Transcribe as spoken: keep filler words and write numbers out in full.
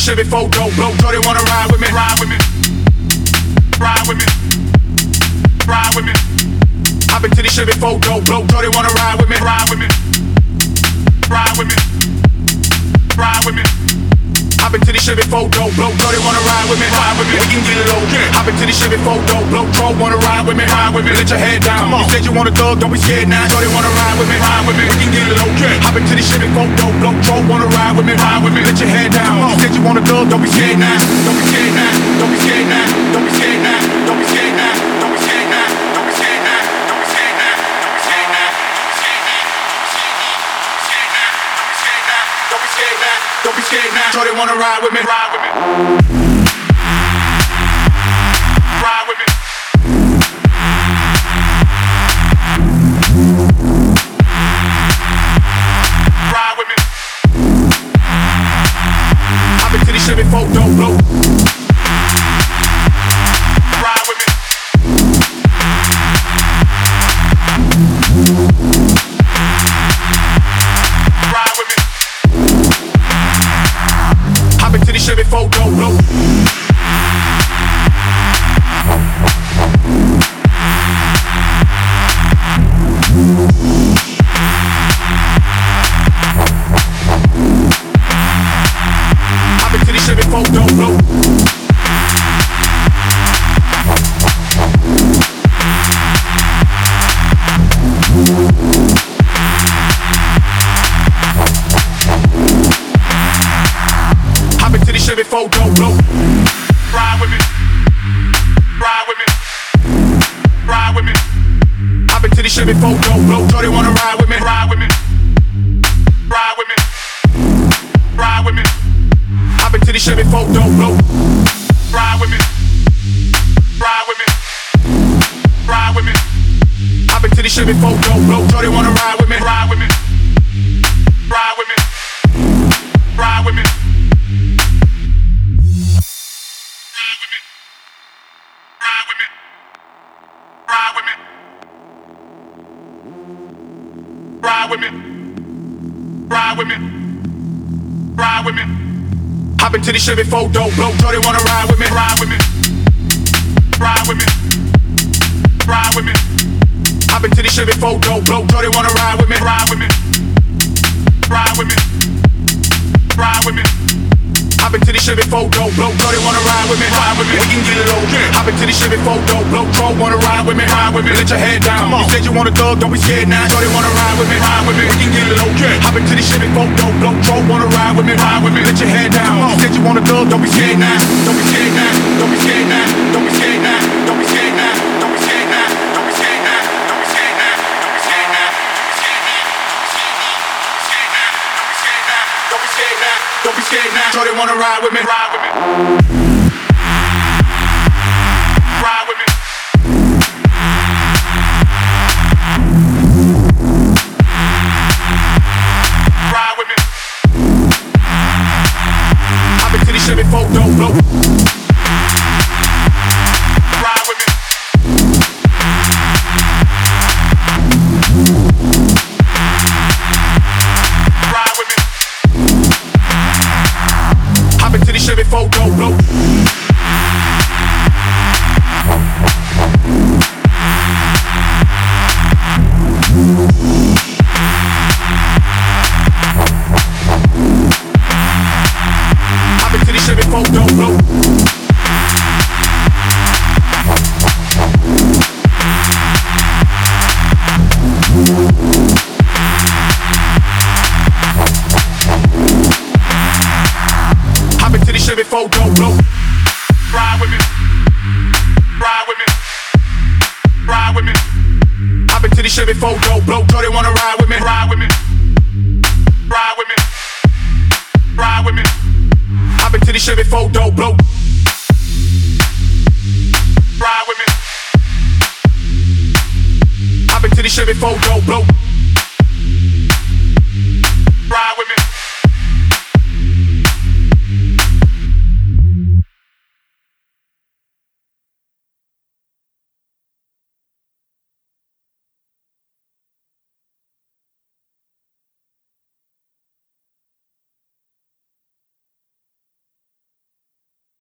Chevy four door blow. Shorty wanna ride with me, ride with me, ride with me, ride with me. Hop into the Chevy four door blow. Shorty wanna ride with me, ride with me, ride with me, ride with me. Hop into the Chevy four door blow. Shorty wanna ride with me, ride with me. We can get low. Hop into the Chevy four door blow. Tro wanna ride with me, ride with me. Let your head down. You said you want a thug, don't be scared now. Shorty wanna ride with me, ride with me. We can get low. Hop into the Chevy four door blow. Tro wanna ride with me, ride with me. Let your head down. You said you want a thug, don't be scared now. Don't be scared now. Don't be scared now. Don't be scared now. Don't be scared now. Don't be scared now. Don't be scared now. Don't be scared now. Don't be scared now. Don't be scared now. Don't be scared now. Shorty wanna ride with me, ride with me. Ride with me. Ride with me. Hop into the Chevy four door blow. Ride with me. Ride with me. Hop into the Chevy four door blow. Hop into the Chevy four door blow. Hop into the Chevy four door blow. Ride with me. Ride with me. Ride with me. Hop into the Chevy four door blow. Shorty wanna ride with me, ride with me. Ride with me. Ride with me. Hop into the Chevy four door blow. Ride with me. Ride with me. Ride with me. Hop into the Chevy four door blow. Shorty wanna ride with me, ride with me. Ride with me. Ride with me. Ride with me. Ride with me. Ride with me. Ride with me. Ride with me. Hop into the Chevy four door blow. Shorty wanna ride with me, ride with me. Ride with me. Ride with me. Hop into the Chevy four door blow. Shorty wanna ride with me, ride with me. Ride with me. Ride with me. Hop into the Chevy four door blow. Shorty wanna ride with me, ride with me. We can get low. Hop into the Chevy four door blow. Tro wanna ride with me, ride with me. Let your head down. You said you want a thug, don't be scared now. Shorty wanna ride with me, ride with me. We can get low. Hop into the Chevy four door blow. Tro wanna ride with me, ride with me. Let your head down. You said you want a thug, don't be scared now. Don't be scared now. Don't be scared now. Don't be scared now. Don't be scared now. Don't be scared now. Don't be scared now. Don't be scared now. Don't be scared now. Don't be scared now. Don't be scared now. Shorty wanna ride with me, ride with me. Ride with me. Ride with me. Hop into the Chevy four door blow. Ride with me. Ride with me. Hop into the Chevy four door blow. Hop into the Chevy four door blow. Hop into the Chevy four door blow. Ride with me. Ride with me. Ride with me. Hop into the Chevy four door blow. Shorty wanna ride with me, ride with me. Ride with me. Ride with me. Hop into the Chevy four door blow. Ride with me. Hop into the Chevy four door blow.